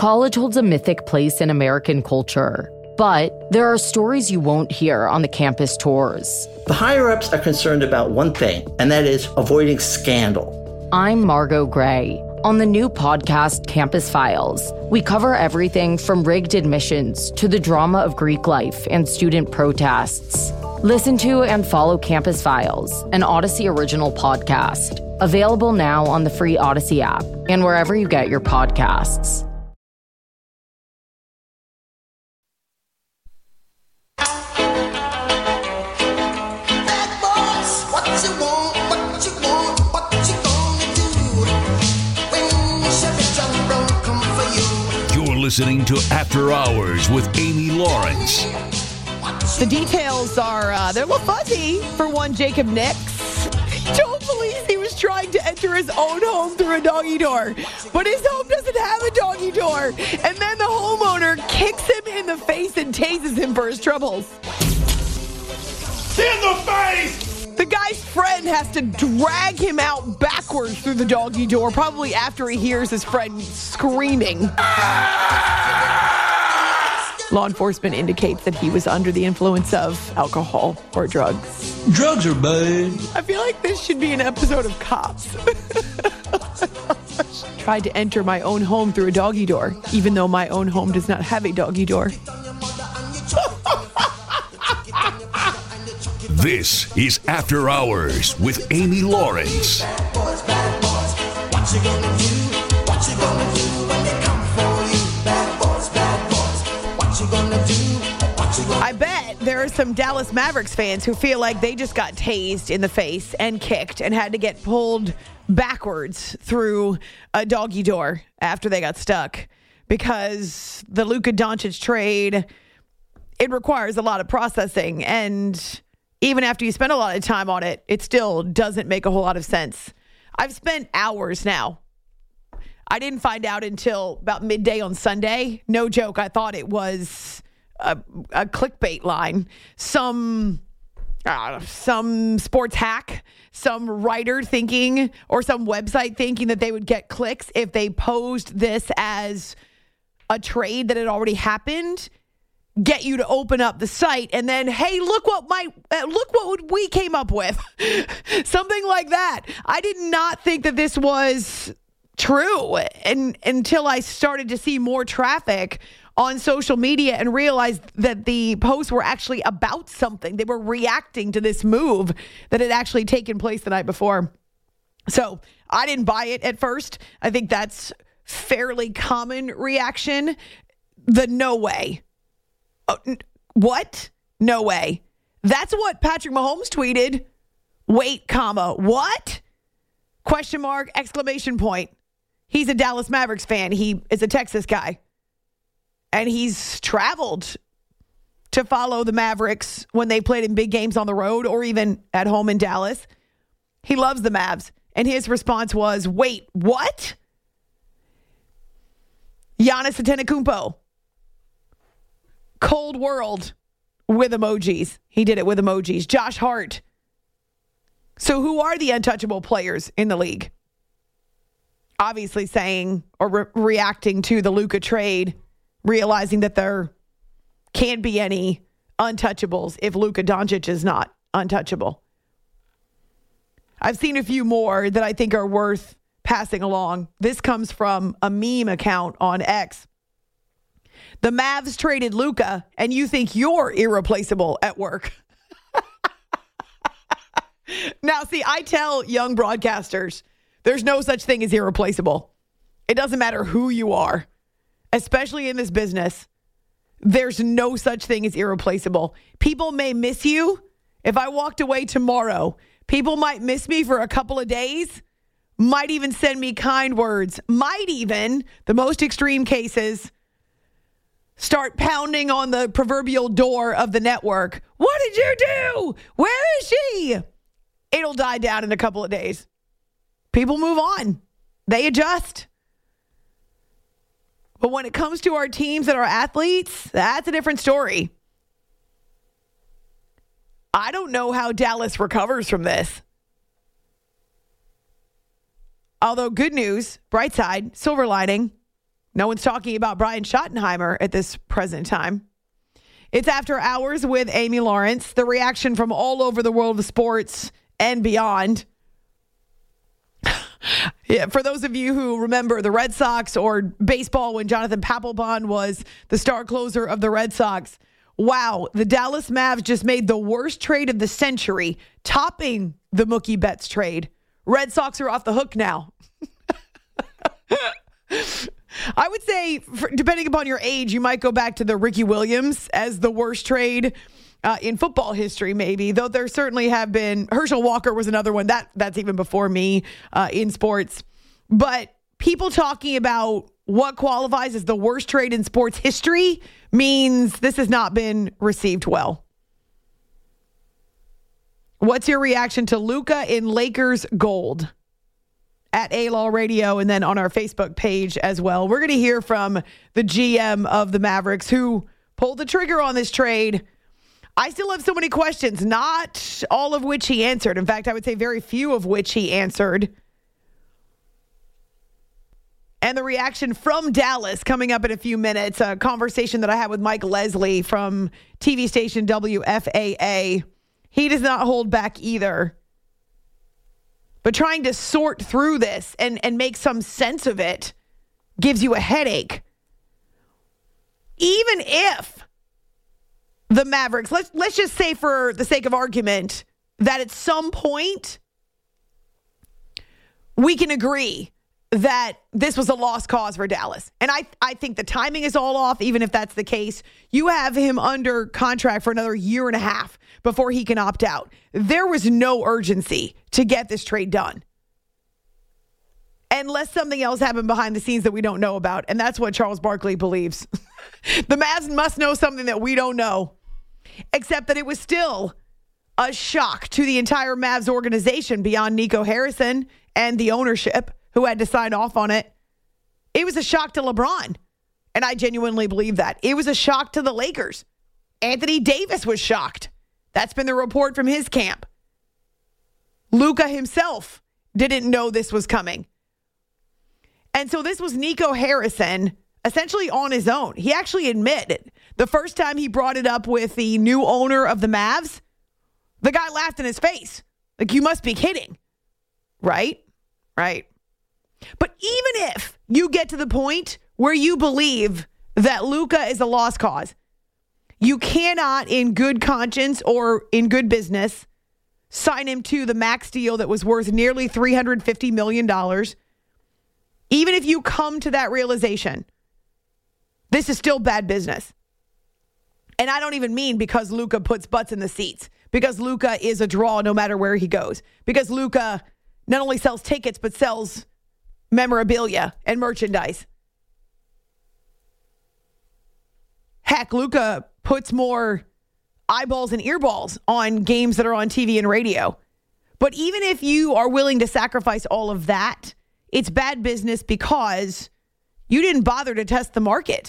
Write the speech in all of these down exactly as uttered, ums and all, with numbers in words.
College holds a mythic place in American culture, but there are stories you won't hear on the campus tours. The higher-ups are concerned about one thing, and that is avoiding scandal. I'm Margot Gray. On the new podcast, Campus Files, we cover everything from rigged admissions to the drama of Greek life and student protests. Listen to and follow Campus Files, an Odyssey original podcast. Available now on the free Odyssey app and wherever you get your podcasts. Listening to After Hours with Amy Lawrence. The details are, uh, they're a little fuzzy for one Jacob Nix. He told police he was trying to enter his own home through a doggy door, but his home doesn't have a doggy door. And then the homeowner kicks him in the face and tases him for his troubles. In the face! The guy's friend has to drag him out backwards through the doggy door, probably after he hears his friend screaming. Law enforcement indicates that he was under the influence of alcohol or drugs. Drugs are bad. I feel like this should be an episode of Cops. Tried to enter my own home through a doggy door, even though my own home does not have a doggy door. This is After Hours with Amy Lawrence. I bet there are some Dallas Mavericks fans who feel like they just got tased in the face and kicked and had to get pulled backwards through a doggy door after they got stuck because the Luka Doncic trade, it requires a lot of processing, and even after you spend a lot of time on it, it still doesn't make a whole lot of sense. I've spent hours now. I didn't find out until about midday on Sunday. No joke. I thought it was a, a clickbait line. Some, uh, some sports hack, some writer thinking, or some website thinking that they would get clicks if they posed this as a trade that had already happened. Get you to open up the site and then, hey, look what my uh, look what we came up with. Something like that. I did not think that this was true and until I started to see more traffic on social media and realized that the posts were actually about something. They were reacting to this move that had actually taken place the night before. So I didn't buy it at first. I think that's fairly common reaction. The no way. Uh, what? No way. That's what Patrick Mahomes tweeted. Wait, comma, what? Question mark, exclamation point. He's a Dallas Mavericks fan. He is a Texas guy. And he's traveled to follow the Mavericks when they played in big games on the road or even at home in Dallas. He loves the Mavs. And his response was, wait, what? Giannis Antetokounmpo. Cold world with emojis. He did it with emojis. Josh Hart. So who are the untouchable players in the league? Obviously saying or re- reacting to the Luka trade, realizing that there can't be any untouchables if Luka Doncic is not untouchable. I've seen a few more that I think are worth passing along. This comes from a meme account on X. The Mavs traded Luka, and you think you're irreplaceable at work. Now, see, I tell young broadcasters, there's no such thing as irreplaceable. It doesn't matter who you are, especially in this business. There's no such thing as irreplaceable. People may miss you. If I walked away tomorrow, people might miss me for a couple of days, might even send me kind words, might even, the most extreme cases, start pounding on the proverbial door of the network. What did you do? Where is she? It'll die down in a couple of days. People move on. They adjust. But when it comes to our teams and our athletes, that's a different story. I don't know how Dallas recovers from this. Although good news, bright side, silver lining, No one's talking about Brian Schottenheimer at this present time. It's After Hours with Amy Lawrence. The reaction from all over the world of sports and beyond. Yeah, for those of you who remember the Red Sox or baseball when Jonathan Papelbon was the star closer of the Red Sox. Wow, the Dallas Mavs just made the worst trade of the century, topping the Mookie Betts trade. Red Sox are off the hook now. I would say, for, depending upon your age, you might go back to the Ricky Williams as the worst trade uh, in football history, maybe. Though there certainly have been. Herschel Walker was another one. That That's even before me uh, in sports. But people talking about what qualifies as the worst trade in sports history means this has not been received well. What's your reaction to Luka in Lakers gold? At A-Law Radio and then on our Facebook page as well. We're going to hear from the G M of the Mavericks who pulled the trigger on this trade. I still have so many questions, not all of which he answered. In fact, I would say very few of which he answered. And the reaction from Dallas coming up in a few minutes. A conversation that I had with Mike Leslie from T V station W F A A. He does not hold back either. But trying to sort through this and, and make some sense of it gives you a headache. Even if the Mavericks, let's let's just say for the sake of argument, that at some point we can agree that this was a lost cause for Dallas. And I, I think the timing is all off, even if that's the case. You have him under contract for another year and a half before he can opt out. There was no urgency to get this trade done. Unless something else happened behind the scenes that we don't know about. And that's what Charles Barkley believes. The Mavs must know something that we don't know. Except that it was still a shock to the entire Mavs organization beyond Nico Harrison and the ownership who had to sign off on it. It was a shock to LeBron. And I genuinely believe that. It was a shock to the Lakers. Anthony Davis was shocked. That's been the report from his camp. Luka himself didn't know this was coming. And so this was Nico Harrison essentially on his own. He actually admitted the first time he brought it up with the new owner of the Mavs, the guy laughed in his face. Like, you must be kidding. Right? Right. But even if you get to the point where you believe that Luka is a lost cause, you cannot in good conscience or in good business sign him to the max deal that was worth nearly three hundred fifty million dollars. Even if you come to that realization, this is still bad business. And I don't even mean because Luka puts butts in the seats, because Luka is a draw no matter where he goes, because Luka not only sells tickets, but sells memorabilia and merchandise. Heck, Luka puts more eyeballs and earballs on games that are on T V and radio. But even if you are willing to sacrifice all of that, it's bad business because you didn't bother to test the market.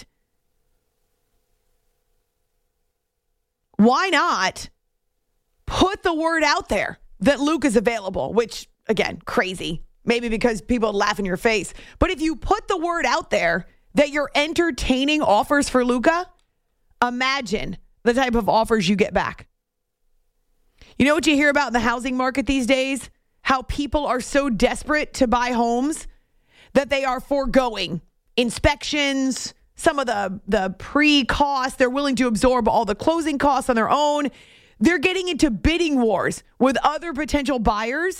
Why not put the word out there that Luka's available, which, again, crazy. Maybe because people laugh in your face. But if you put the word out there that you're entertaining offers for Luka, imagine the type of offers you get back. You know what you hear about in the housing market these days? How people are so desperate to buy homes that they are foregoing inspections, some of the, the pre-costs. They're willing to absorb all the closing costs on their own. They're getting into bidding wars with other potential buyers.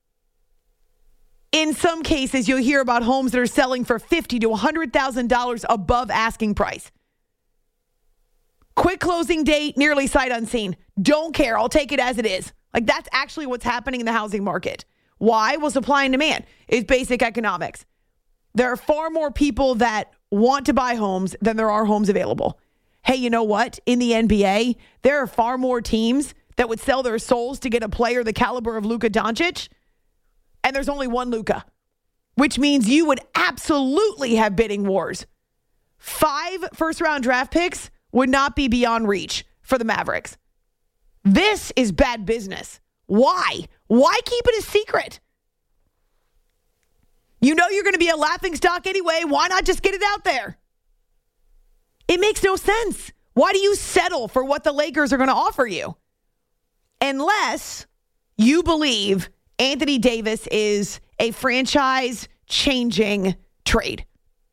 In some cases, you'll hear about homes that are selling for fifty thousand to one hundred thousand dollars above asking price. Quick closing date, nearly sight unseen. Don't care. I'll take it as it is. Like, that's actually what's happening in the housing market. Why? Well, supply and demand is basic economics. There are far more people that want to buy homes than there are homes available. Hey, you know what? In the N B A, there are far more teams that would sell their souls to get a player the caliber of Luka Doncic. And there's only one Luka, which means you would absolutely have bidding wars. Five first-round draft picks would not be beyond reach for the Mavericks. This is bad business. Why? Why keep it a secret? You know you're going to be a laughingstock anyway. Why not just get it out there? It makes no sense. Why do you settle for what the Lakers are going to offer you? Unless you believe Anthony Davis is a franchise-changing trade.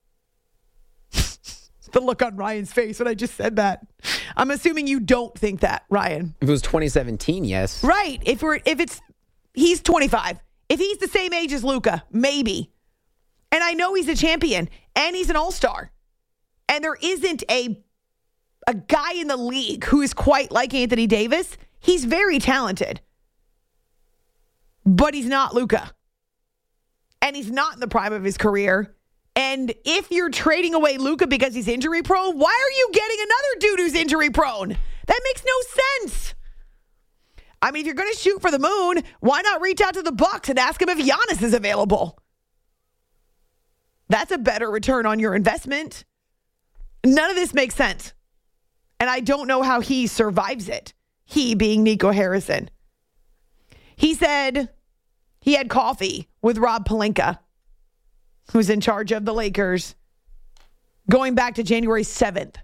The look on Ryan's face when I just said that. I'm assuming you don't think that, Ryan. If it was twenty seventeen, yes. Right. If we're if it's he's twenty-five. If he's the same age as Luka, maybe. And I know he's a champion and he's an all-star. And there isn't a a guy in the league who is quite like Anthony Davis. He's very talented. But he's not Luka. And he's not in the prime of his career. And if you're trading away Luka because he's injury prone, why are you getting another dude who's injury prone? That makes no sense. I mean, if you're going to shoot for the moon, why not reach out to the Bucks and ask him if Giannis is available? That's a better return on your investment. None of this makes sense. And I don't know how he survives it. He being Nico Harrison. He said he had coffee with Rob Pelinka, who's in charge of the Lakers, going back to January seventh.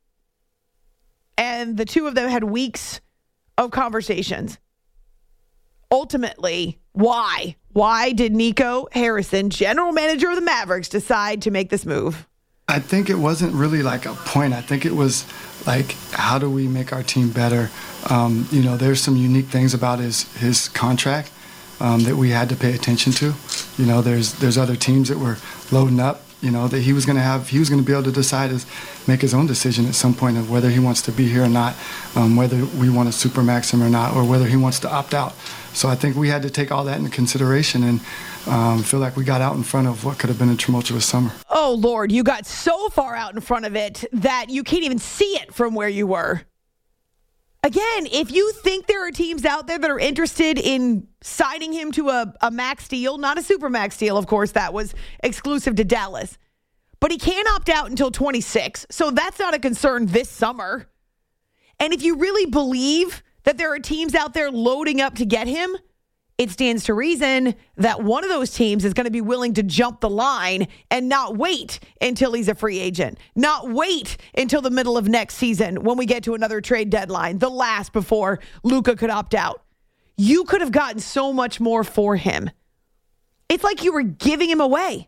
And the two of them had weeks of conversations. Ultimately, why? Why did Nico Harrison, general manager of the Mavericks, decide to make this move? I think it wasn't really like a point. I think it was like, how do we make our team better? Um, you know, there's some unique things about his his contract um, that we had to pay attention to. You know, there's there's other teams that were loading up. You know, that he was going to have, he was going to be able to decide, his, make his own decision at some point of whether he wants to be here or not, um, whether we want to supermax him or not, or whether he wants to opt out. So I think we had to take all that into consideration and um, feel like we got out in front of what could have been a tumultuous summer. Oh, Lord, you got so far out in front of it that you can't even see it from where you were. Again, if you think there are teams out there that are interested in signing him to a, a max deal, not a super max deal, of course, that was exclusive to Dallas, but he can't opt out until twenty-six, so that's not a concern this summer. And if you really believe that there are teams out there loading up to get him, it stands to reason that one of those teams is going to be willing to jump the line and not wait until he's a free agent, not wait until the middle of next season when we get to another trade deadline, the last before Luka could opt out. You could have gotten so much more for him. It's like you were giving him away.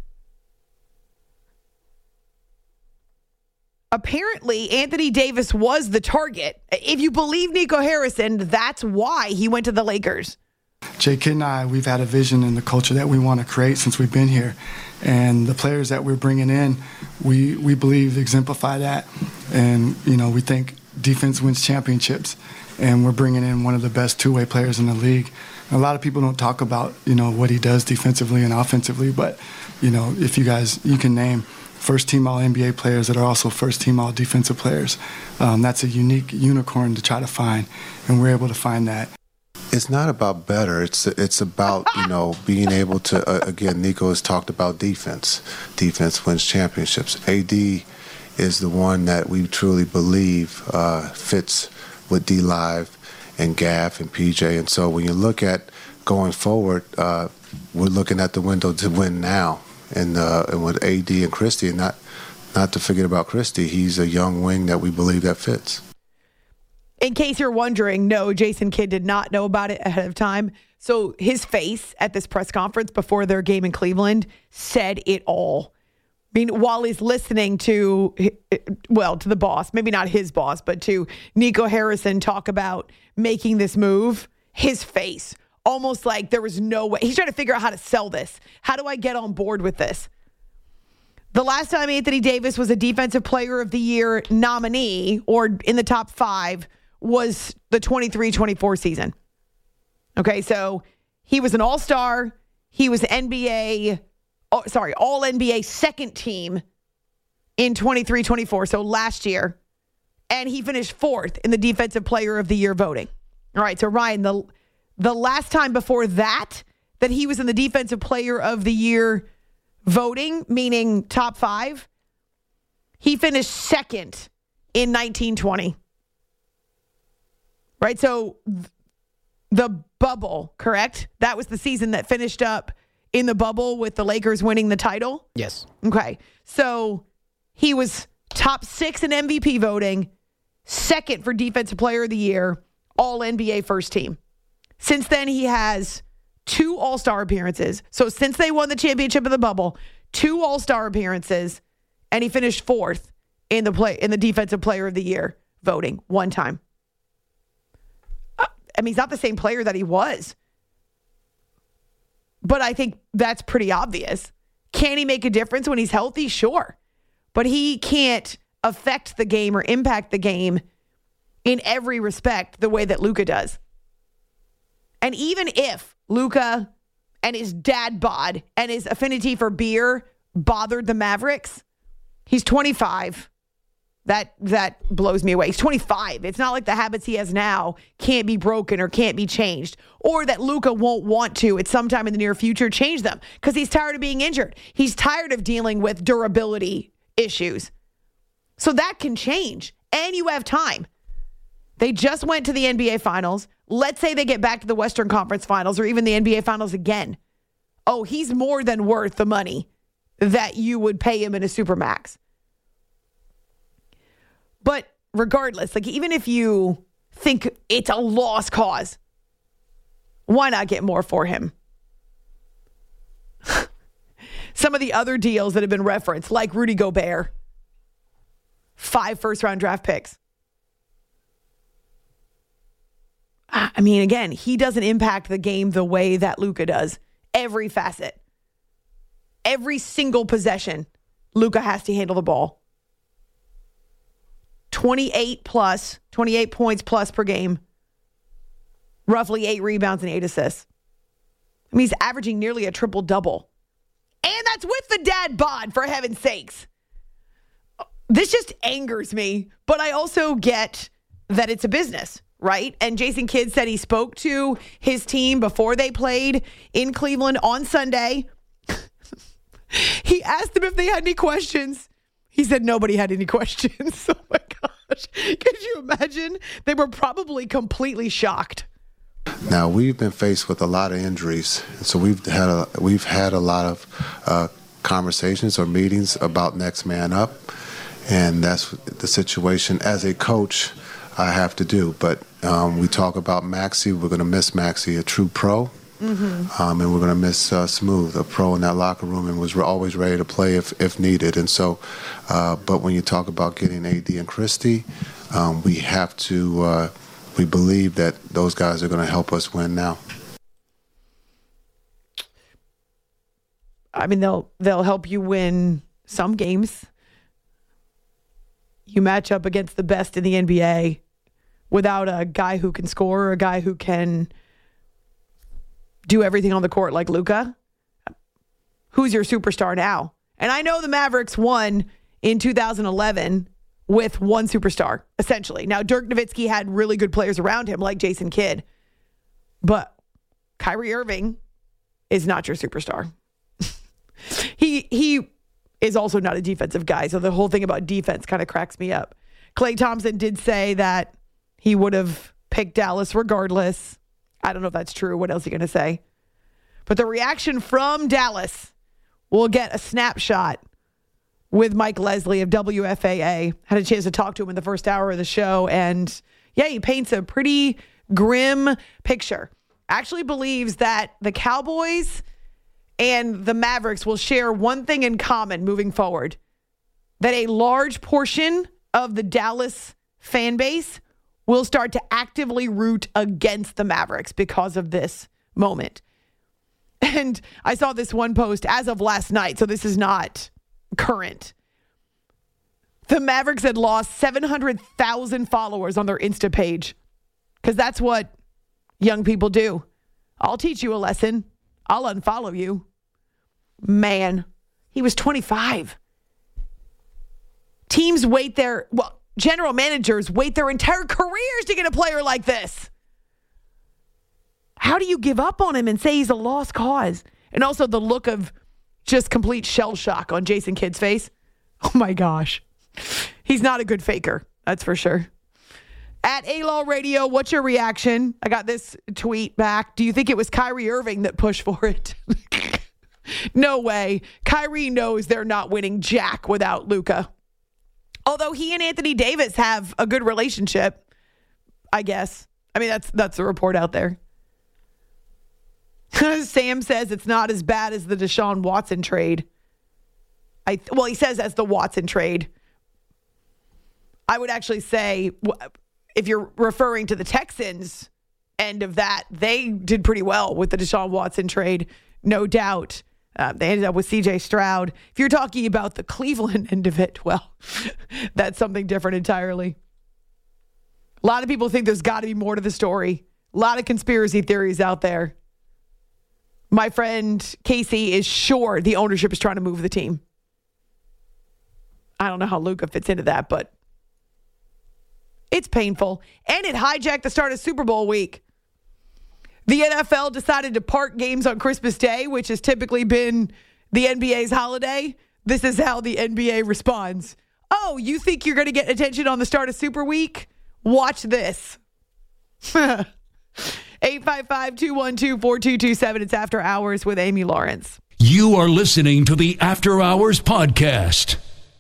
Apparently, Anthony Davis was the target. If you believe Nico Harrison, that's why he went to the Lakers. Jay Kidd and I, we've had a vision in the culture that we want to create since we've been here. And the players that we're bringing in, we, we believe exemplify that. And, you know, we think defense wins championships. And we're bringing in one of the best two-way players in the league. A lot of people don't talk about, you know, what he does defensively and offensively. But, you know, if you guys, you can name first-team All N B A players that are also first-team All Defensive players. Um, that's a unique unicorn to try to find. And we're able to find that. It's not about better. It's it's about, you know, being able to, uh, again, Nico has talked about defense. Defense wins championships. A D is the one that we truly believe uh, fits with D-Live and Gaff and P J. And so when you look at going forward, uh, we're looking at the window to win now. And, uh, and with A D and Christie, and not, not to forget about Christie, he's a young wing that we believe that fits. In case you're wondering, no, Jason Kidd did not know about it ahead of time. So his face at this press conference before their game in Cleveland said it all. I mean, while he's listening to, well, to the boss, maybe not his boss, but to Nico Harrison talk about making this move, his face, almost like there was no way. He's trying to figure out how to sell this. How do I get on board with this? The last time Anthony Davis was a Defensive Player of the Year nominee or in the top five was the twenty-three twenty-four season. Okay, so he was an all-star. He was N B A, oh, sorry, all N B A second team in twenty-three twenty-four, so last year. And he finished fourth in the Defensive Player of the Year voting. All right, so Ryan, the, the last time before that, that he was in the Defensive Player of the Year voting, meaning top five, he finished second in nineteen twenty. Right, so the bubble, correct? That was the season that finished up in the bubble with the Lakers winning the title? Yes. Okay. So he was top six in M V P voting, second for Defensive Player of the Year, all N B A first team. Since then, he has two All-Star appearances. So since they won the championship of the bubble, two All-Star appearances, and he finished fourth in the play in the Defensive Player of the Year voting one time. Uh, I mean, he's not the same player that he was. But I think that's pretty obvious. Can he make a difference when he's healthy? Sure. But he can't affect the game or impact the game in every respect the way that Luka does. And even if Luka and his dad bod and his affinity for beer bothered the Mavericks, he's twenty-five. That that blows me away. He's twenty-five. It's not like the habits he has now can't be broken or can't be changed, or that Luka won't want to at some time in the near future change them because he's tired of being injured. He's tired of dealing with durability issues. So that can change, and you have time. They just went to the N B A Finals. Let's say they get back to the Western Conference Finals or even the N B A Finals again. Oh, he's more than worth the money that you would pay him in a Supermax. But regardless, like even if you think it's a lost cause, why not get more for him? Some of the other deals that have been referenced, like Rudy Gobert, five first-round draft picks. I mean, again, he doesn't impact the game the way that Luka does. Every facet. Every single possession, Luka has to handle the ball. twenty-eight plus, twenty-eight points plus per game. Roughly eight rebounds and eight assists. I mean, he's averaging nearly a triple-double. And that's with the dad bod, for heaven's sakes. This just angers me, but I also get that it's a business, right? And Jason Kidd said he spoke to his team before they played in Cleveland on Sunday. He asked them if they had any questions. He said nobody had any questions. Oh my gosh. Could you imagine? They were probably completely shocked. Now we've been faced with a lot of injuries, so we've had a we've had a lot of uh, conversations or meetings about next man up, and that's the situation as a coach I have to do. But um, we talk about Maxey. We're going to miss Maxey, a true pro. Mm-hmm. Um, and we're going to miss uh, Smooth, a pro in that locker room, and was re- always ready to play if, if needed. And so, uh, but when you talk about getting A D and Christie, um, we have to, uh, we believe that those guys are going to help us win now. I mean, they'll they'll help you win some games. You match up against the best in the N B A without a guy who can score or a guy who can do everything on the court like Luka. Who's your superstar now? And I know the Mavericks won in two thousand eleven with one superstar, essentially. Now, Dirk Nowitzki had really good players around him like Jason Kidd. But Kyrie Irving is not your superstar. he he is also not a defensive guy, so the whole thing about defense kind of cracks me up. Klay Thompson did say that he would have picked Dallas regardless. I don't know if that's true. What else are you going to say? But the reaction from Dallas, we'll get a snapshot with Mike Leslie of W F A A. Had a chance to talk to him in the first hour of the show. And yeah, he paints a pretty grim picture. Actually believes that the Cowboys and the Mavericks will share one thing in common moving forward. That a large portion of the Dallas fan base will start to actively root against the Mavericks because of this moment. And I saw this one post as of last night, so this is not current. The Mavericks had lost seven hundred thousand followers on their Insta page because that's what young people do. I'll teach you a lesson. I'll unfollow you. Man, he was twenty-five. Teams wait their, well, general managers wait their entire careers to get a player like this. How do you give up on him and say he's a lost cause? And also the look of just complete shell shock on Jason Kidd's face. Oh my gosh. He's not a good faker. That's for sure. At A-Law Radio, what's your reaction? I got this tweet back. Do you think it was Kyrie Irving that pushed for it? No way. Kyrie knows they're not winning jack without Luka. Although he and Anthony Davis have a good relationship, I guess. I mean, that's that's the report out there. Sam says it's not as bad as the Deshaun Watson trade. I well, he says as the Watson trade. I would actually say, if you're referring to the Texans end of that, they did pretty well with the Deshaun Watson trade, no doubt. Uh, they ended up with C J Stroud. If you're talking about the Cleveland end of it, well, that's something different entirely. A lot of people think there's got to be more to the story. A lot of conspiracy theories out there. My friend Casey is sure the ownership is trying to move the team. I don't know how Luka fits into that, but it's painful. And it hijacked the start of Super Bowl week. The N F L decided to park games on Christmas Day, which has typically been the N B A's holiday. This is how the N B A responds. Oh, you think you're going to get attention on the start of Super Week? Watch this. eight five five, two one two, four two two seven. It's After Hours with Amy Lawrence. You are listening to the After Hours Podcast.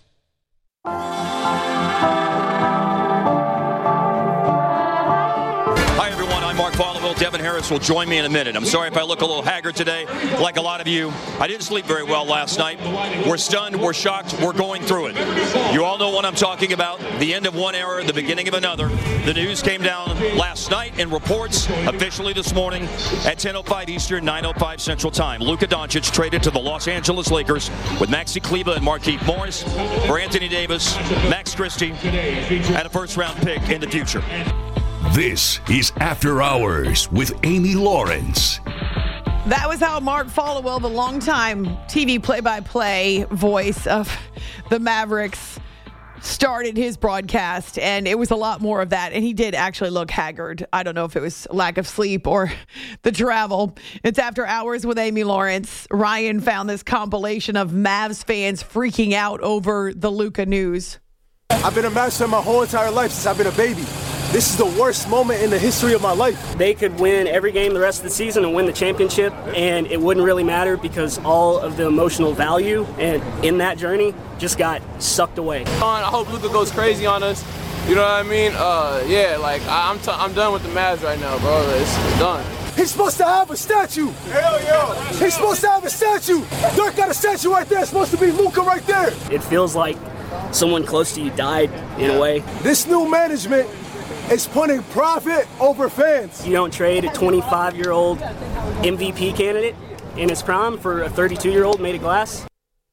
Mark Followill, Devin Harris will join me in a minute. I'm sorry if I look a little haggard today, like a lot of you. I didn't sleep very well last night. We're stunned, we're shocked, we're going through it. You all know what I'm talking about. The end of one era, the beginning of another. The news came down last night in reports, officially this morning at ten oh five Eastern, nine oh five Central Time. Luka Doncic traded to the Los Angeles Lakers with Maxi Kleber and Markieff Morris for Anthony Davis, Max Christie, and a first-round pick in the future. This is After Hours with Amy Lawrence. That was how Mark Followill, the longtime T V play-by-play voice of the Mavericks, started his broadcast, and it was a lot more of that, and he did actually look haggard. I don't know if it was lack of sleep or the travel. It's After Hours with Amy Lawrence. Ryan found this compilation of Mavs fans freaking out over the Luka news. I've been a Mavs fan my whole entire life since I've been a baby. This is the worst moment in the history of my life. They could win every game the rest of the season and win the championship, and it wouldn't really matter because all of the emotional value and in that journey just got sucked away. I hope Luka goes crazy on us. You know what I mean? Uh, yeah, like I'm, t- I'm done with the Mavs right now, bro. It's, it's done. He's supposed to have a statue. Hell yeah. He's supposed to have a statue. Dirk got a statue right there. It's supposed to be Luka right there. It feels like someone close to you died in a way. This new management is putting profit over fans. You don't trade a twenty-five-year-old M V P candidate in his prime for a thirty-two-year-old made of glass.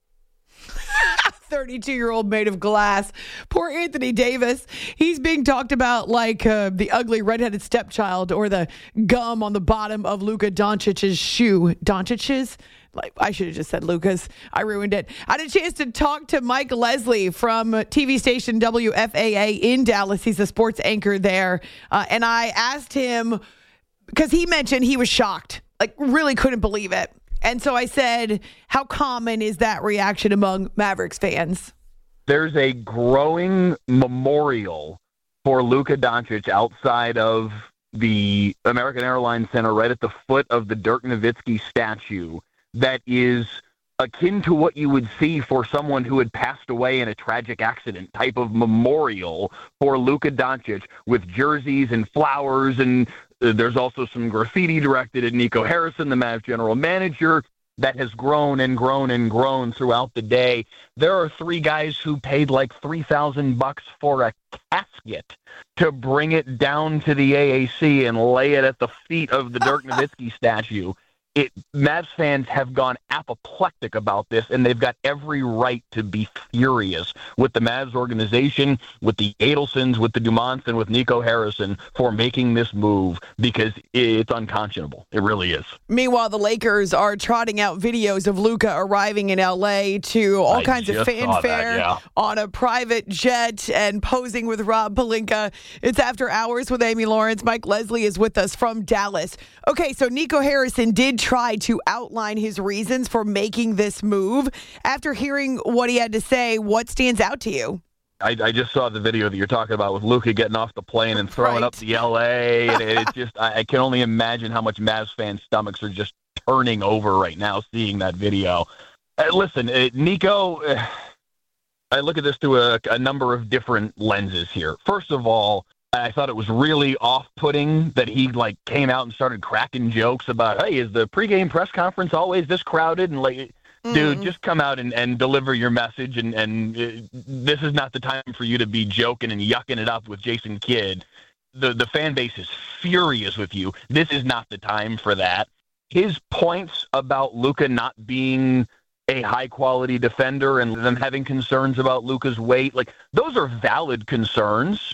thirty-two-year-old made of glass. Poor Anthony Davis. He's being talked about like uh, the ugly redheaded stepchild or the gum on the bottom of Luka Doncic's shoe. Doncic's? Like, I should have just said Luka's. I ruined it. I had a chance to talk to Mike Leslie from T V station W F A A in Dallas. He's a sports anchor there. Uh, and I asked him, because he mentioned he was shocked, like really couldn't believe it. And so I said, how common is that reaction among Mavericks fans? There's a growing memorial for Luka Doncic outside of the American Airlines Center, right at the foot of the Dirk Nowitzki statue, that is akin to what you would see for someone who had passed away in a tragic accident type of memorial for Luka Doncic with jerseys and flowers. And uh, there's also some graffiti directed at Nico Harrison, the Mavs general manager, that has grown and grown and grown throughout the day. There are three guys who paid like three thousand bucks for a casket to bring it down to the A A C and lay it at the feet of the Dirk Nowitzki statue. It, Mavs fans have gone apoplectic about this, and they've got every right to be furious with the Mavs organization, with the Adelsons, with the Dumonts, and with Nico Harrison for making this move, because it's unconscionable. It really is. Meanwhile, the Lakers are trotting out videos of Luka arriving in L A to all I kinds of fanfare that, yeah. on a private jet and posing with Rob Pelinka. It's After Hours with Amy Lawrence. Mike Leslie is with us from Dallas. Okay, so Nico Harrison did try to outline his reasons for making this move. After hearing what he had to say, what stands out to you? I, I just saw the video that you're talking about with Luka getting off the plane and throwing right. up the L A. And it's just, I, I can only imagine how much Mavs fans' stomachs are just turning over right now seeing that video. Uh, listen, uh, Nico, uh, I look at this through a, a number of different lenses here. First of all, I thought it was really off-putting that he like came out and started cracking jokes about, hey, is the pregame press conference always this crowded? And like, mm-hmm. dude, just come out and, and deliver your message. And, and uh, this is not the time for you to be joking and yucking it up with Jason Kidd. The, the fan base is furious with you. This is not the time for that. His points about Luka not being a high-quality defender and them having concerns about Luka's weight, like those are valid concerns.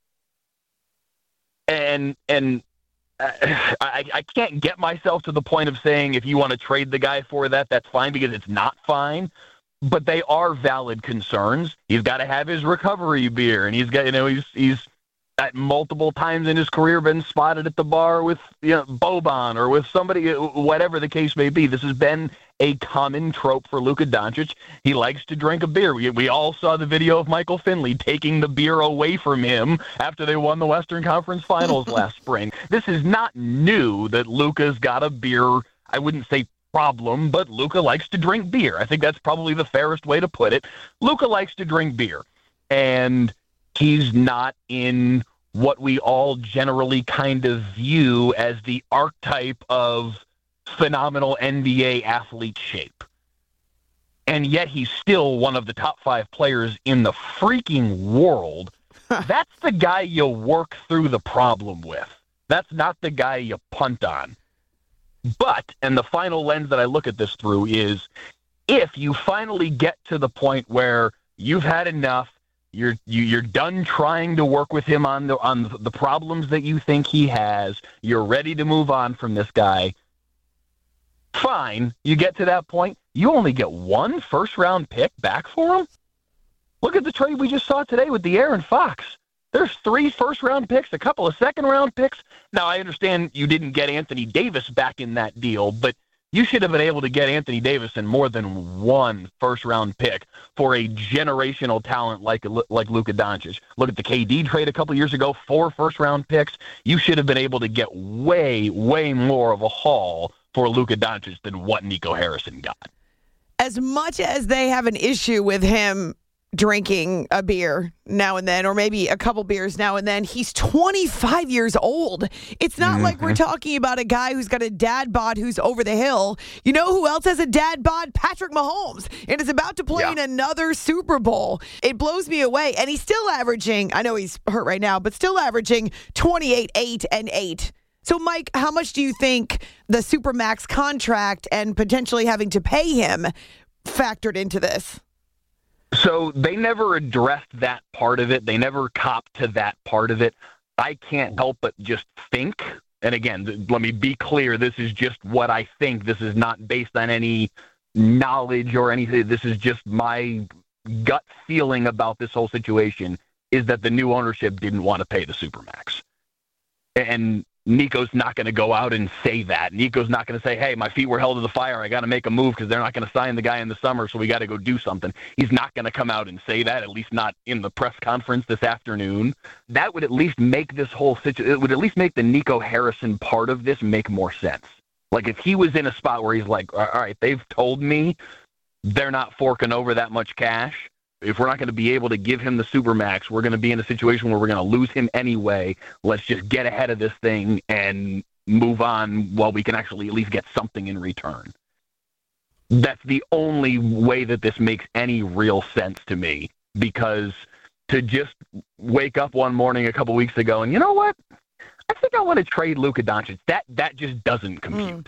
And and uh, I, I can't get myself to the point of saying if you want to trade the guy for that, that's fine, because it's not fine. But they are valid concerns. He's got to have his recovery beer, and he's got, you know, he's he's at multiple times in his career been spotted at the bar with, you know, Boban or with somebody, whatever the case may be. This has been a common trope for Luka Doncic. He likes to drink a beer. We, we all saw the video of Michael Finley taking the beer away from him after they won the Western Conference Finals last spring. This is not new that Luka's got a beer, I wouldn't say problem, but Luka likes to drink beer. I think that's probably the fairest way to put it. Luka likes to drink beer, and he's not in what we all generally kind of view as the archetype of phenomenal N B A athlete shape. And yet he's still one of the top five players in the freaking world. That's the guy you work through the problem with. That's not the guy you punt on. But, and the final lens that I look at this through is, if you finally get to the point where you've had enough, You're you, you're done trying to work with him on the on the problems that you think he has. You're ready to move on from this guy. Fine, you get to that point. You only get one first-round pick back for him? Look at the trade we just saw today with De'Aaron Fox. There's three first-round picks, a couple of second-round picks. Now, I understand you didn't get Anthony Davis back in that deal, but you should have been able to get Anthony Davis and more than one first-round pick for a generational talent like like Luka Doncic. Look at the K D trade a couple years ago, four first-round picks. You should have been able to get way, way more of a haul for Luka Doncic than what Nico Harrison got. As much as they have an issue with him drinking a beer now and then, or maybe a couple beers now and then, he's twenty-five years old. It's not mm-hmm. like we're talking about a guy who's got a dad bod who's over the hill. You know who else has a dad bod? Patrick Mahomes, and is about to play yeah. in another Super Bowl. It blows me away. And he's still averaging, I know he's hurt right now, but still averaging twenty-eight, eight, and eight. So, Mike, how much do you think the Supermax contract and potentially having to pay him factored into this? So they never addressed that part of it. They never copped to that part of it. I can't help but just think, and again, th- let me be clear, this is just what I think. This is not based on any knowledge or anything. This is just my gut feeling about this whole situation, is that the new ownership didn't want to pay the Supermax. And Nico's not going to go out and say that. Nico's not going to say, hey, my feet were held to the fire. I got to make a move because they're not going to sign the guy in the summer, so we got to go do something. He's not going to come out and say that, at least not in the press conference this afternoon. That would at least make this whole situation, it would at least make the Nico Harrison part of this make more sense. Like if he was in a spot where he's like, all right, they've told me they're not forking over that much cash. If we're not going to be able to give him the Supermax, we're going to be in a situation where we're going to lose him anyway. Let's just get ahead of this thing and move on while we can actually at least get something in return. That's the only way that this makes any real sense to me, because to just wake up one morning a couple weeks ago and, you know what, I think I want to trade Luka Doncic, that, that just doesn't compute. Mm.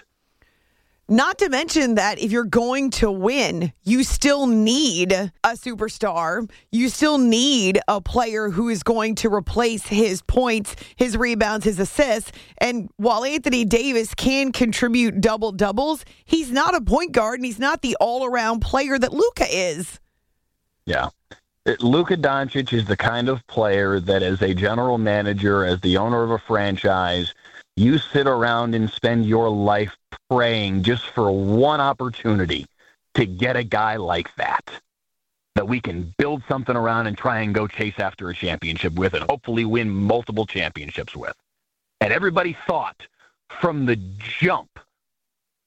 Not to mention that if you're going to win, you still need a superstar. You still need a player who is going to replace his points, his rebounds, his assists. And while Anthony Davis can contribute double-doubles, he's not a point guard, and he's not the all-around player that Luka is. Yeah. Luka Doncic is the kind of player that as a general manager, as the owner of a franchise, you sit around and spend your life praying just for one opportunity to get a guy like that, that we can build something around and try and go chase after a championship with and hopefully win multiple championships with. And everybody thought from the jump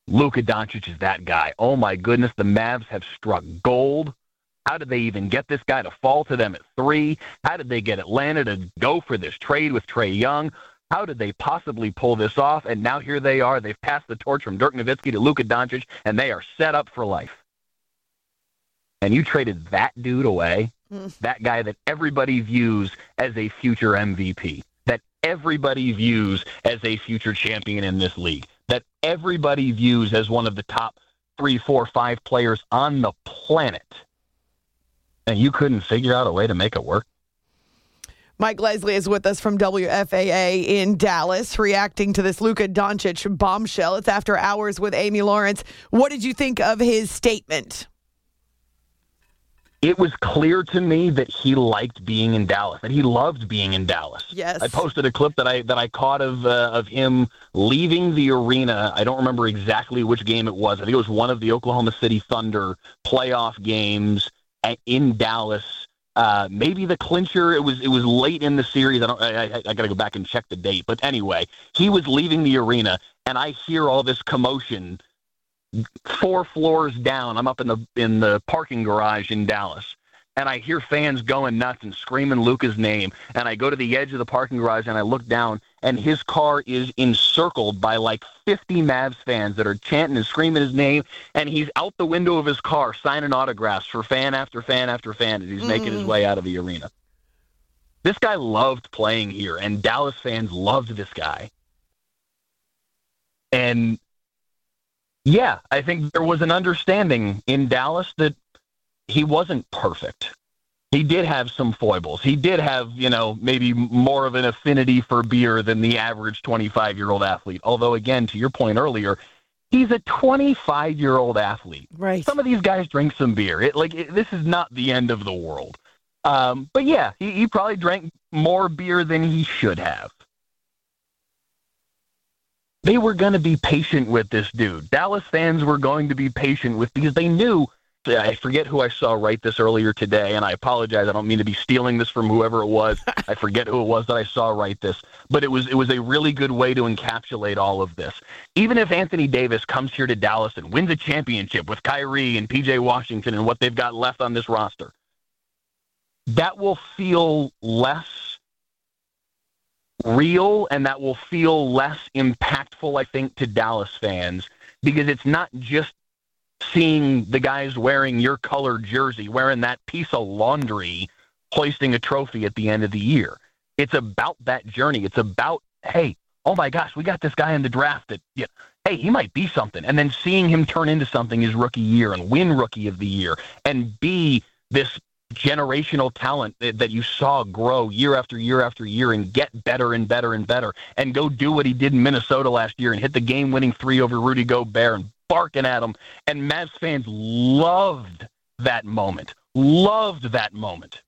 Luka Doncic is that guy. Oh, my goodness, the Mavs have struck gold. How did they even get this guy to fall to them at three? How did they get Atlanta to go for this trade with Trae Young? How did they possibly pull this off? And now here they are. They've passed the torch from Dirk Nowitzki to Luka Doncic, and they are set up for life. And you traded that dude away, mm. that guy that everybody views as a future M V P, that everybody views as a future champion in this league, that everybody views as one of the top three, four, five players on the planet. And you couldn't figure out a way to make it work? Mike Leslie is with us from W F A A in Dallas, reacting to this Luka Doncic bombshell. It's After Hours with Amy Lawrence. What did you think of his statement? It was clear to me that he liked being in Dallas, that he loved being in Dallas. Yes. I posted a clip that I that I caught of uh, of him leaving the arena. I don't remember exactly which game it was. I think it was one of the Oklahoma City Thunder playoff games in Dallas. Uh, maybe the clincher. It was it was late in the series. I don't. I, I, I got to go back and check the date. But anyway, he was leaving the arena, and I hear all this commotion four floors down. I'm up in the in the parking garage in Dallas, and I hear fans going nuts and screaming Luka's name. And I go to the edge of the parking garage, and I look down, and his car is encircled by like fifty Mavs fans that are chanting and screaming his name, and he's out the window of his car signing autographs for fan after fan after fan as he's mm. making his way out of the arena. This guy loved playing here, and Dallas fans loved this guy. And yeah, I think there was an understanding in Dallas that he wasn't perfect. He did have some foibles. He did have, you know, maybe more of an affinity for beer than the average twenty-five-year-old athlete. Although, again, to your point earlier, he's a twenty-five-year-old athlete. Right. Some of these guys drink some beer. It, like it, this is not the end of the world. Um, but, yeah, he, he probably drank more beer than he should have. They were going to be patient with this dude. Dallas fans were going to be patient with because they knew. I forget who I saw write this earlier today, and I apologize. I don't mean to be stealing this from whoever it was. I forget who it was that I saw write this, but it was it was a really good way to encapsulate all of this. Even if Anthony Davis comes here to Dallas and wins a championship with Kyrie and P J Washington and what they've got left on this roster, that will feel less real, and that will feel less impactful, I think, to Dallas fans, because it's not just seeing the guys wearing your colored jersey, wearing that piece of laundry, hoisting a trophy at the end of the year. It's about that journey. It's about, hey, oh my gosh, we got this guy in the draft that, yeah, hey, he might be something. And then seeing him turn into something his rookie year and win Rookie of the Year and be this generational talent that, that you saw grow year after year after year and get better and better and better and go do what he did in Minnesota last year and hit the game-winning three over Rudy Gobert and barking at him. And Mavs fans loved that moment, loved that moment.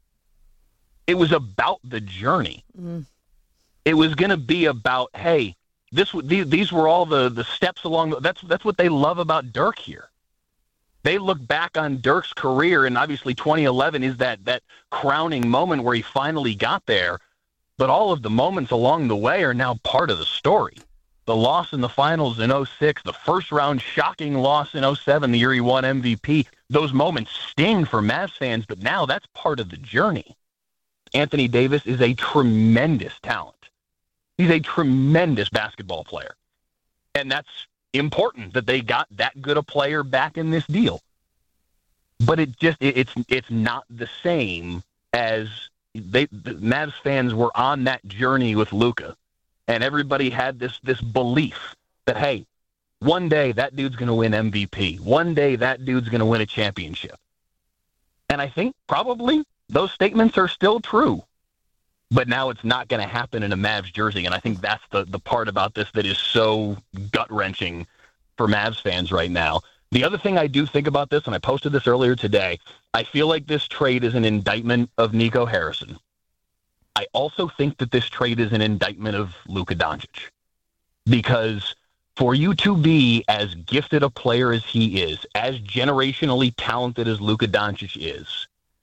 It was about the journey. Mm. It was going to be about, hey, this these, these were all the, the steps along. The, that's that's what they love about Dirk here. They look back on Dirk's career, and obviously twenty eleven is that that crowning moment where he finally got there. But all of the moments along the way are now part of the story. The loss in the finals in oh six, the first-round shocking loss in oh seven, the year he won M V P. Those moments sting for Mavs fans, but now that's part of the journey. Anthony Davis is a tremendous talent. He's a tremendous basketball player. And that's important that they got that good a player back in this deal. But it just it, it's it's not the same as they the Mavs fans were on that journey with Luka. And everybody had this this belief that, hey, one day that dude's going to win M V P. One day that dude's going to win a championship. And I think probably those statements are still true. But now it's not going to happen in a Mavs jersey. And I think that's the, the part about this that is so gut-wrenching for Mavs fans right now. The other thing I do think about this, and I posted this earlier today, I feel like this trade is an indictment of Nico Harrison. I also think that this trade is an indictment of Luka Doncic, because for you to be as gifted a player as he is, as generationally talented as Luka Doncic is,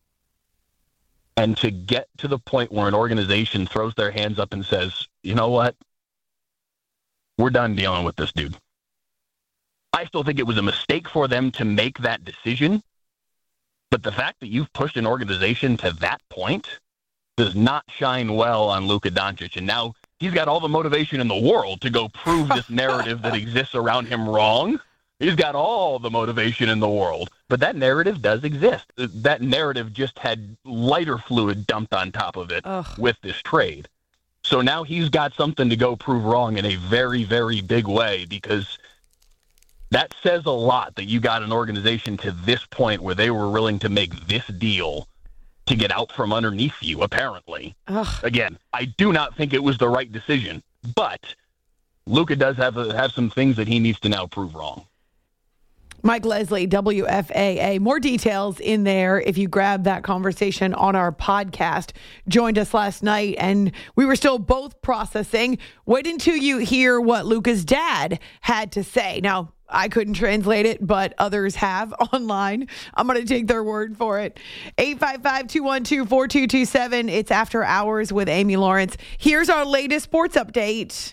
and to get to the point where an organization throws their hands up and says, you know what, we're done dealing with this dude. I still think it was a mistake for them to make that decision. But the fact that you've pushed an organization to that point does not shine well on Luka Doncic. And now he's got all the motivation in the world to go prove this narrative that exists around him wrong. He's got all the motivation in the world. But that narrative does exist. That narrative just had lighter fluid dumped on top of it Ugh. with this trade. So now he's got something to go prove wrong in a very, very big way, because that says a lot that you got an organization to this point where they were willing to make this deal to get out from underneath you, apparently. Ugh. Again, I do not think it was the right decision, but Luka does have a, have some things that he needs to now prove wrong. Mike Leslie, W F A A. More details in there if you grab that conversation on our podcast. Joined us last night, and we were still both processing. Wait until you hear what Luka's dad had to say. Now, I couldn't translate it, but others have online. I'm going to take their word for it. eight five five, two one two, four two two seven. It's After Hours with Amy Lawrence. Here's our latest sports update.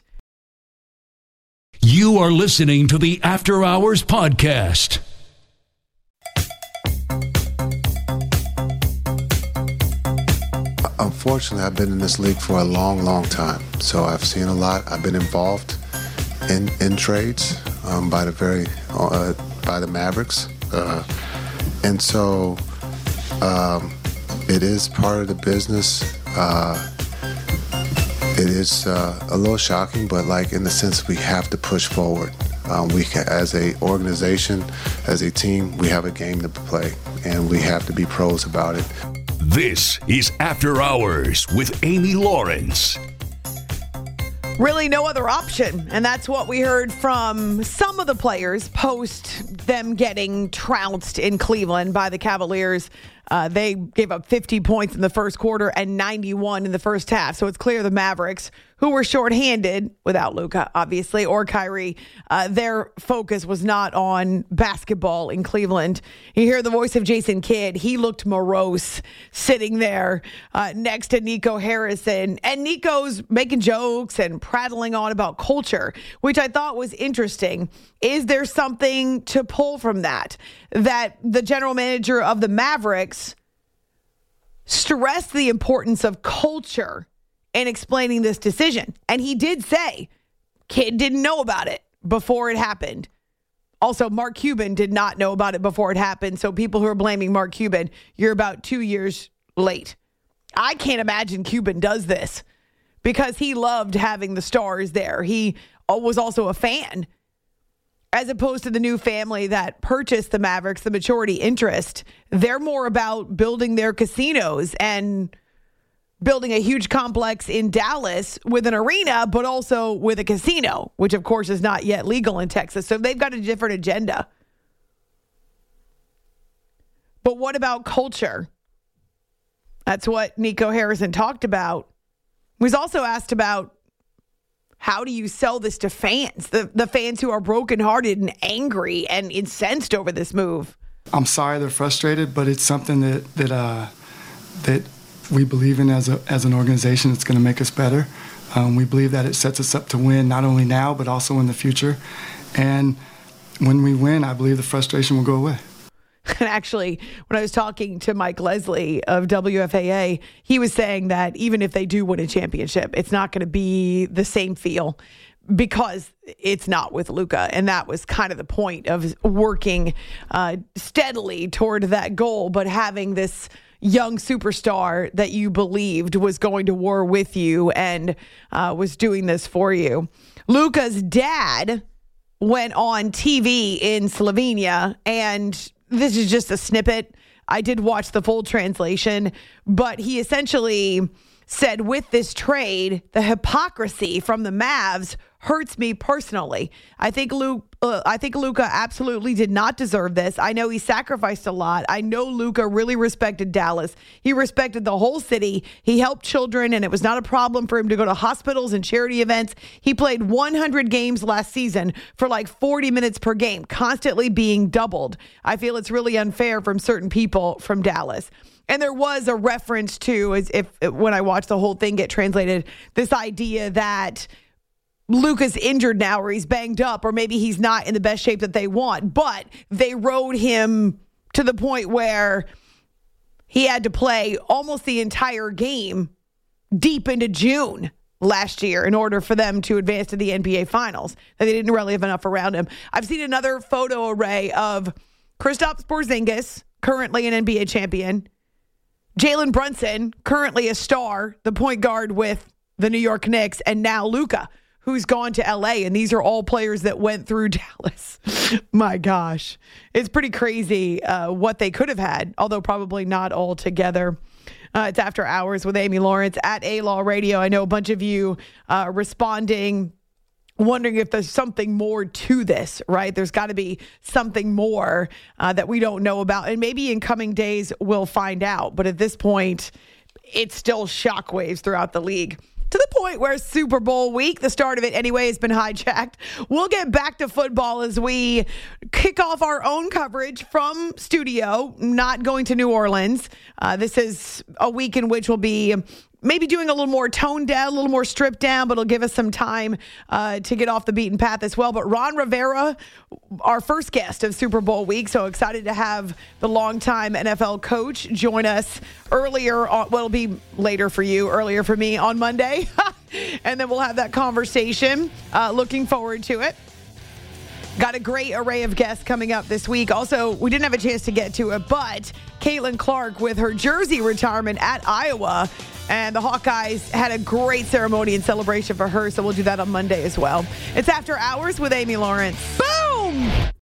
You are listening to the After Hours podcast. Unfortunately, I've been in this league for a long, long time. So I've seen a lot. I've been involved in, in trades um, by the very uh, by the Mavericks. Uh, and so um, it is part of the business. Uh, It is uh, a little shocking, but like in the sense we have to push forward. Um, we can, as a organization, as a team, we have a game to play, and we have to be pros about it. This is After Hours with Amy Lawrence. Really no other option, and that's what we heard from some of the players post them getting trounced in Cleveland by the Cavaliers. Uh, they gave up fifty points in the first quarter and ninety-one in the first half. So it's clear the Mavericks, who were shorthanded without Luka, obviously, or Kyrie, uh, their focus was not on basketball in Cleveland. You hear the voice of Jason Kidd. He looked morose sitting there uh, next to Nico Harrison. And Nico's making jokes and prattling on about culture, which I thought was interesting. Is there something to pull from that? That the general manager of the Mavericks stressed the importance of culture in explaining this decision. And he did say Kidd didn't know about it before it happened. Also, Mark Cuban did not know about it before it happened. So people who are blaming Mark Cuban, you're about two years late. I can't imagine Cuban does this because he loved having the stars there. He was also a fan. As opposed to the new family that purchased the Mavericks, the majority interest, they're more about building their casinos and building a huge complex in Dallas with an arena, but also with a casino, which of course is not yet legal in Texas. So they've got a different agenda. But what about culture? That's what Nico Harrison talked about. He was also asked about, how do you sell this to fans? The the fans who are brokenhearted and angry and incensed over this move. I'm sorry they're frustrated, but it's something that that uh, that we believe in as a as an organization. It's going to make us better. Um, we believe that it sets us up to win not only now but also in the future. And when we win, I believe the frustration will go away. And actually, when I was talking to Mike Leslie of W F A A, he was saying that even if they do win a championship, it's not going to be the same feel because it's not with Luka. And that was kind of the point of working uh, steadily toward that goal, but having this young superstar that you believed was going to war with you and uh, was doing this for you. Luka's dad went on T V in Slovenia, and this is just a snippet. I did watch the full translation, but he essentially said with this trade, the hypocrisy from the Mavs hurts me personally. I think Luke, uh, I think Luka absolutely did not deserve this. I know he sacrificed a lot. I know Luka really respected Dallas. He respected the whole city. He helped children, and it was not a problem for him to go to hospitals and charity events. He played one hundred games last season for like forty minutes per game, constantly being doubled. I feel it's really unfair from certain people from Dallas. And there was a reference to, as if when I watched the whole thing get translated, this idea that Luka's injured now, or he's banged up, or maybe he's not in the best shape that they want. But they rode him to the point where he had to play almost the entire game deep into June last year in order for them to advance to the N B A Finals. And they didn't really have enough around him. I've seen another photo array of Kristaps Porzingis, currently an N B A champion, Jalen Brunson, currently a star, the point guard with the New York Knicks, and now Luka, who's gone to L A. And these are all players that went through Dallas. My gosh. It's pretty crazy uh, what they could have had, although probably not all together. Uh, it's After Hours with Amy Lawrence at A-Law Radio. I know a bunch of you uh, responding, wondering if there's something more to this, right? There's got to be something more uh, that we don't know about. And maybe in coming days, we'll find out. But at this point, it's still shockwaves throughout the league. To the point where Super Bowl week, the start of it anyway, has been hijacked. We'll get back to football as we kick off our own coverage from studio, not going to New Orleans. Uh, this is a week in which we'll be maybe doing a little more toned down, a little more stripped down, but it'll give us some time uh, to get off the beaten path as well. But Ron Rivera, our first guest of Super Bowl week, so excited to have the longtime N F L coach join us earlier, on, well, it'll be later for you, earlier for me on Monday. And then we'll have that conversation. Uh, looking forward to it. Got a great array of guests coming up this week. Also, we didn't have a chance to get to it, but Caitlin Clark with her jersey retirement at Iowa. And the Hawkeyes had a great ceremony and celebration for her, so we'll do that on Monday as well. It's After Hours with Amy Lawrence. Boom!